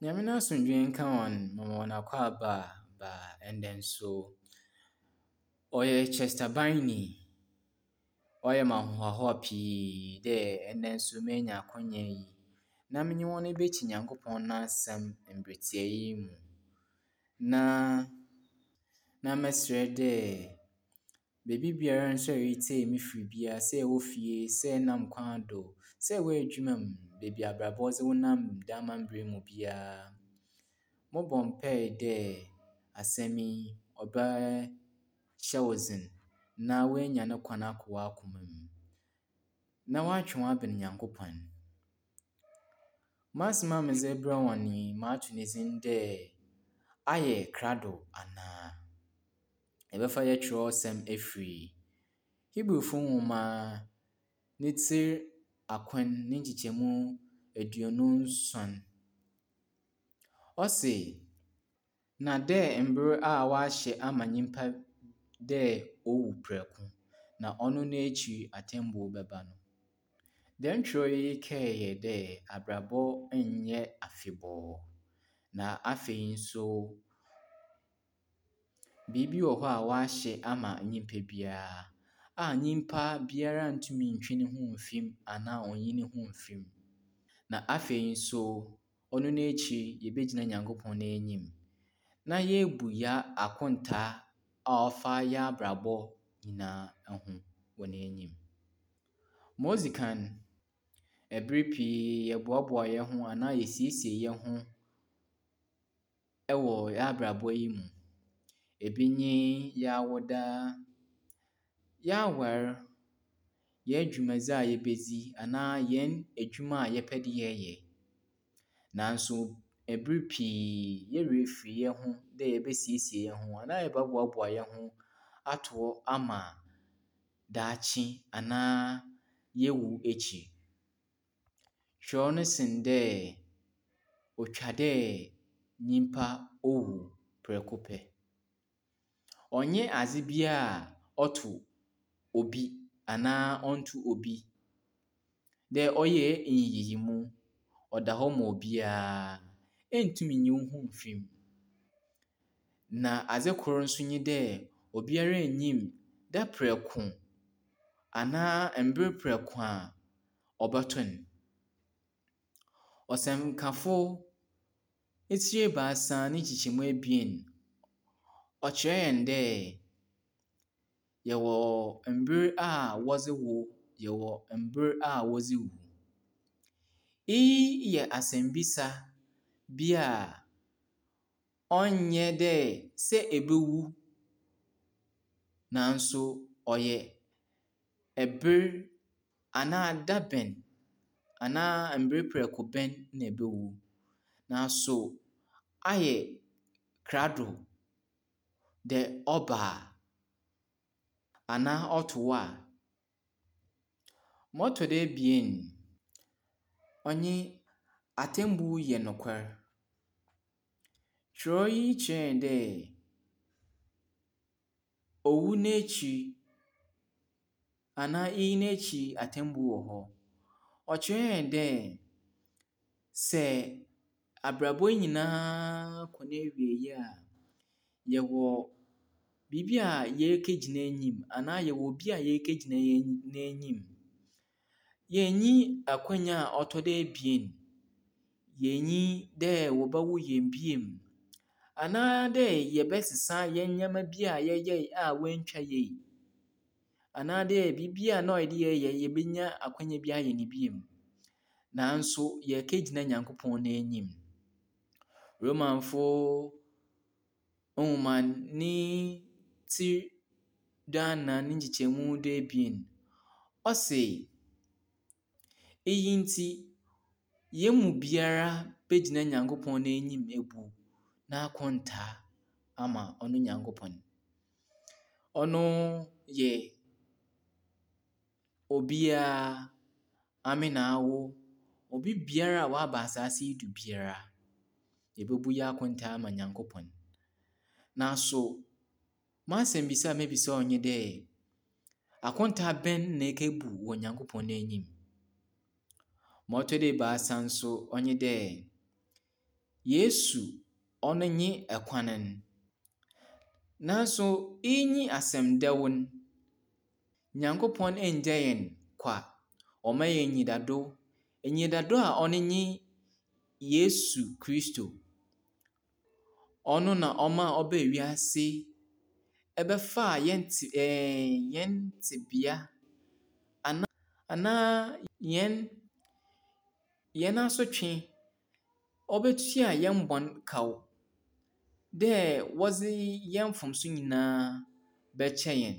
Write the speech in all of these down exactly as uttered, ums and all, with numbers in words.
Nyame n'asomdwoe nka wɔn ma wɔn akɔ aba ba ɛndɛ nso ɔyɛ Chester Byney. Ɔyɛ me ahohoahoa pii dɛ ɛndɛ nso manya akwanya yi na menye wɔn abɛkyi Nyankopɔn n'asɛm mberetiɛ yi mu. Na na mɛsrɛ dɛ baabi biara nso a ɛretie me firi biara, sɛ ɛwɔ fie, sɛ ɛnam kwan do, sɛ ɛwɔ adwuma mu, baabi a abrabɔ dze wo nam da amambra mu biara, mobɔ mpae dɛ asɛm yi ɔbɛhyɛ wo dzen na woenya ne kwan akɔ w'akoma mu, na woatwe w'aben Nyankopɔn. M'asɛm a medze rebrɛ hɔn yi, mato ne dzin dɛ ayɛ krado anaa. Yɛbɛfa yɛn Kyerɛwsɛm efiri Hebrewfo nwoma ne tsir akron ne nkyekyɛmu aduonu nson. Ɔse, na dɛ mber a wɔahyɛ ama nyimpa dɛ owu prɛko, na ɔno n'ekyir atemmuo bɛba no. Dɛm kyerɛw yi kae yɛ dɛ abrabɔ nnyɛ afebɔɔ, na afei nso biribi wɔ hɔ a wɔahyɛ ama nyimpa biara a nyimpa biara ntumi ntwe ne ho mfi mu anaa onnyi ne ho mfi mu. Na afei nso ɔno n'ekyir yebegyina Nyankopɔn n'enyim na yebu yɛn akontaa a ɔfa yɛn abrabɔ nyinaa ho wɔ n'enyim. Ma odzi kan, ber pii yɛboaboa hɛn ho anaa yesiesie hɛn ho wɔ yɛn abrabɔ yi mu. Ebi nye yɛn awoda, yɛn awar, yɛn dwumadzi a yebedzi anaa hɛn edwuma a yɛpɛ dɛ yɛyɛ. Nanso ber pii yɛwerɛ firi hɛn ho dɛ yebesiesie hɛn ho anaa yɛbɛboaboa hɛn ho ato hɔ ama daakye anaa yewu ekyir. Kyerɛw no sen dɛ otwa dɛ nyimpa owu prɛko pɛ. Ɔnnyɛ adze biara a ɔto obi anaa ɔnnto obi dɛ ɔyɛ nyiyimu ɔda hɔ ma obiara, enntum nnyi wo ho mfi mu. Na adze kor nso nye dɛ obiara nnyim da prɛko anaa mber prɛko a ɔbɛtɔ no. Ɔsɛmkafo etsir ebiasa ne nkyekyɛmu ebien, ɔkyerɛ hɛn dɛ yɛwɔ mber a wɔdze wo, yɛwɔ mber a wɔdze wu. Iyi yɛ asɛmbisa bi a ɔnnyɛ dɛ sɛ ebewu, nanso ɔyɛ ber anaa da bɛn anaa mber prɛko bɛn na ebewu. Nanso ayɛ krado dɛ ɔba a anaa ɔto wo a, ma ɔtɔ do ebien, ɔnye atemmu yɛ nokwar. Kyerɛw yi kyerɛ hɛn dɛ owu n'ekyir anaa iyi n'ekyir atemmu wɔ hɔ. Ɔkyerɛ hɛn dɛ sɛ abrabɔ nyinaa kɔ n'ewiei a, yɛwɔ biribi a yɛrekegyina enyim anaa yɛwɔ obi a yɛrekegyina n'enyim. Yennya akwanya a ɔtɔ do ebien. Yennya dɛ wɔbɛwo hɛn bio anaa dɛ yɛbɛsesa hɛn ndzɛmba bi a yɛyɛe a woenntwa yie, anaa dɛ biribi a na ɔyɛ dɛ yɛreyɛ yebenya akwanya bi ayɛ no bio. Nanso yɛrekegyina Nyankopɔn n'enyim. Romafo nwoma ne tsir duanan ne nkyekyɛmu duebien, ɔse, iyi ntsi hɛn mu biara begyina Nyankopɔn n'enyim ebu n'akontaa ama ɔno Nyankopɔn. Ɔno yɛ obiara, ame na awo, obi biara a ɔaba asaase yi do biara, yebebu yɛn akontaa ama Nyankopɔn. Nanso m'asɛmbisa a mebisa wo nye dɛ, akontaa bɛn na ekebu wɔ Nyankopɔn n'enyim? Ma ɔtɔ do ebiasa nso ɔnye dɛ, Yesu ɔno nye ɛkwan no. Nanso yɛnyi asɛmdɛw no, Nyankopɔn anngya yɛn kwa. Ɔma yɛn enyidado. Enyidado a ɔno nye Yesu Kristo. Ɔno na ɔmaa ɔbaa wiase ɛbɛfaa yɛn te ɛɛɛ yɛn tebea anaa anaa yɛn yɛn asotwe. Ɔbɛtua yɛn bɔn kaw dɛ wɔdze yɛn mfomso nyinaa bɛkyɛ yɛn,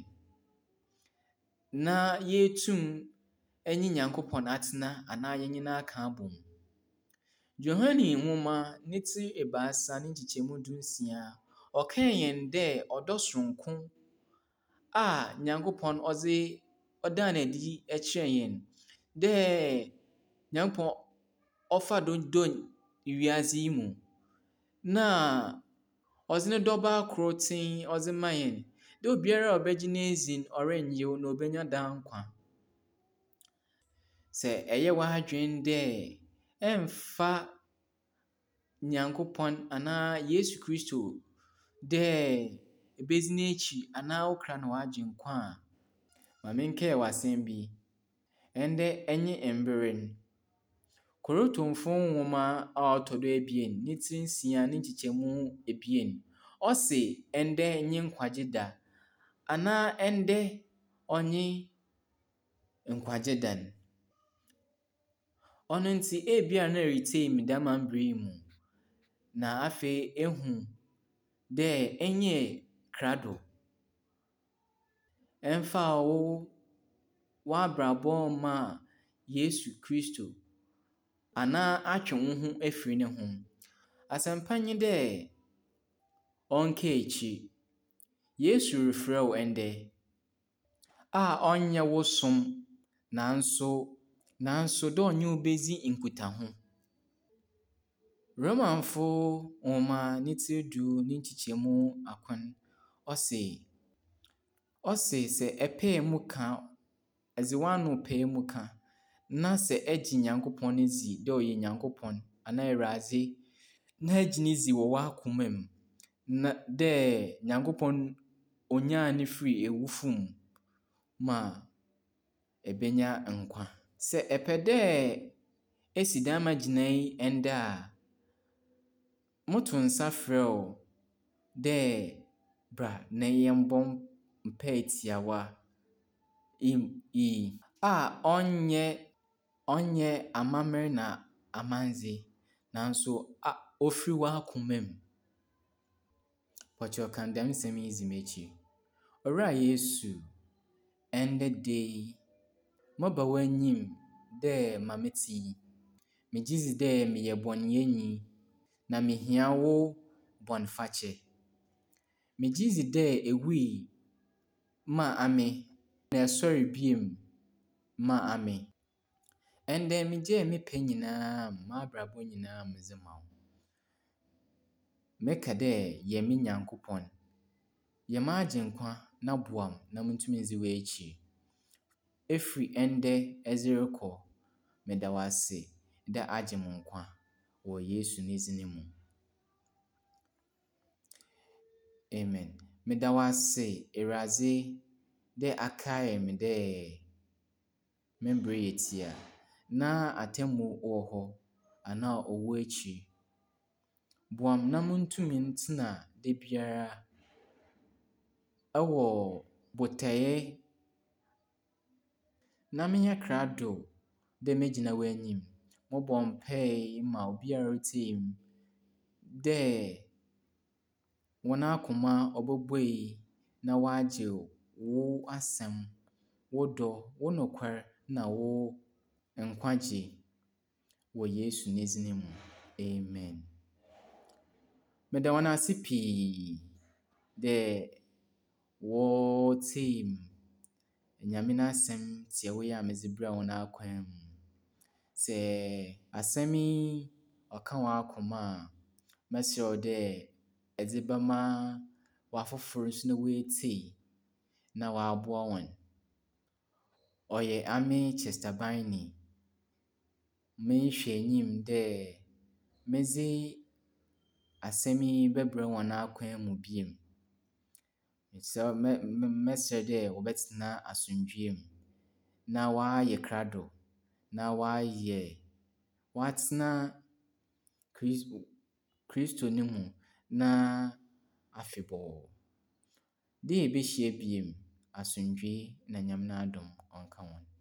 na yɛetum nye Nyankopɔn atena anaa yɛnye no aka abom. Yohane nwoma ne ti ebiasa ne nkyekyɛmu dunsia, ɔkaa hɛn dɛ ɔdɔ sononko a Nyankopɔn ɔdze ɔdaa no adi kyerɛɛ hɛn dɛ Nyankopɔn ɔfaa do dɔɔ wiase yi mu, na ɔdze ne dɔ ba kor tsen ɔdze maa hɛn dɛ obiara a ɔbɛgye no edzi no, ɔrennyew na obenya daa nkwa. Sɛ ɛyɛ w'adwen dɛ ɛmmfa Nyankopɔn anaa Yesu Kristo dɛ ebedzi n'ekyir anaa wo kra na wagye nkwa a, ma menkaa wo asɛm bi. Ndɛ nye mber no, Korintomfo nwoma a ɔtɔ do ebien ne ti nsia ne nkyekyɛmu ebien, ɔse ndɛ nye nkwagye da anaa ndɛ ɔnye nkwagye da no. Ɔno ntsi ebia na eritsie me dɛm mber yi mu, na afei ehu dɛ ɛnyɛ krado. Ɛmfa wo w'abrabɔ mmaa Yesu Kristo anaa atwe wo ho efiri ne ho. Asɛmpa nye dɛ ɔnka ekyir. Yesu refrɛ wo ndɛ a ɔnnyɛ wo som nanso nanso dɛ ɔnye wo bedzi nkitaho. Romafo nwoma ne ti du ne nkyekyɛmu akron, ɔse ɔse sɛ ɛpae mu ka, ɛdze w'ano pae mu ka, na sɛ ɛgye Nyankopɔn dzi dɛ ɔyɛ Nyankopɔn anaa Ewurade, na egye no dzi wɔ w'akoma mu na dɛ Nyankopɔn onyaa no fii ewufo mu ma ebenya nkwa. Sɛ ɛpɛ dɛ esi dɛm gyinae yi ndɛ a, moto nsa frɛ wo dɛ bra na yɛmbɔ mpae tiawa yi a ɔnnyɛ ɔnnyɛ amammer na amandze, nanso a ofiri w'akoma mu. Pɔtɔ kan dɛm nsɛm yi dzi m'ekyir. Owura Yesu, ndɛ da yi, mɛba w'enyim dɛ ma metse yi, megye dzi dɛ meyɛ bɔneyɛnyi na mihia wo bɔnfakyɛ. Megye dzi dɛ ewui maa ame na ɛsɔr bio maa ame. Ndɛ migyae me pɛ nyinaa mu, m'abrabɔ nyinaa medze ma wo. Meka dɛ yɛ me Nyankopɔn. Yɛ m'agyenkwa na boa me na muntum ndzi w'ekyir. Efiri ndɛ ɛdze rokɔ, meda wo ase dɛ agye me nkwa wɔ Yesu ne dzin mu. Amen. Meda wo ase Ewurade dɛ akae me dɛ me mber yɛ tsia na atemmu wɔ hɔ anaa ɔwɔ ekyir. Boa me na muntum ntsena dabiara ɛwɔ botae na menyɛ krado dɛ megyina w'enyim. Mobɔ mpae ma obiara a otsie me dɛ hɔn akoma ɔbɛbue na wɔagye wo asɛm, wo dɔ, wo nokwar na wo nkwagye wɔ Yesu ne dzin mu. Amen. Meda hɔn ase pii dɛ wɔtsie me. Nyame n'asɛm tiawa yi a medze braa hɔn akwan mu. Sɛ asɛm yi ɔka w'akoma a, mɛserɛ wo dɛ ɛdze bɛma w'afofor so na woetsie na wɔaboa hɔn. Ɔyɛ Ame Chester Byney. Mehwɛ enyim dɛ medze asɛm yi bɛbrɛ wɔn akwan mu bio. Mesrɛ mɛ mɛsrɛ dɛ wɔbɛtena asomdwoeɛ mu na wɔayɛ krado na wɔayɛ wɔatena Kris Kristo no mu na afebɔɔ. Da a yɛbɛhyia bio, asomdwoe na Nyame n'adom ɔnka wɔn.